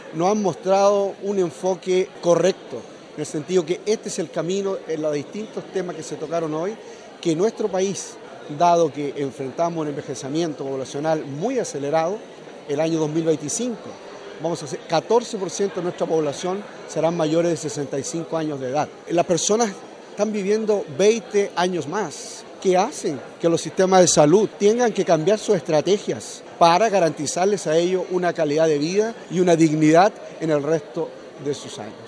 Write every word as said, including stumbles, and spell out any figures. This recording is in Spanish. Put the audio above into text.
nos han mostrado un enfoque correcto, en el sentido que este es el camino en los distintos temas que se tocaron hoy, que nuestro país, dado que enfrentamos un envejecimiento poblacional muy acelerado, el año dos mil veinticinco, vamos a hacer catorce por ciento de nuestra población serán mayores de sesenta y cinco años de edad. Las personas están viviendo veinte años más, que hacen que los sistemas de salud tengan que cambiar sus estrategias para garantizarles a ellos una calidad de vida y una dignidad en el resto de sus años.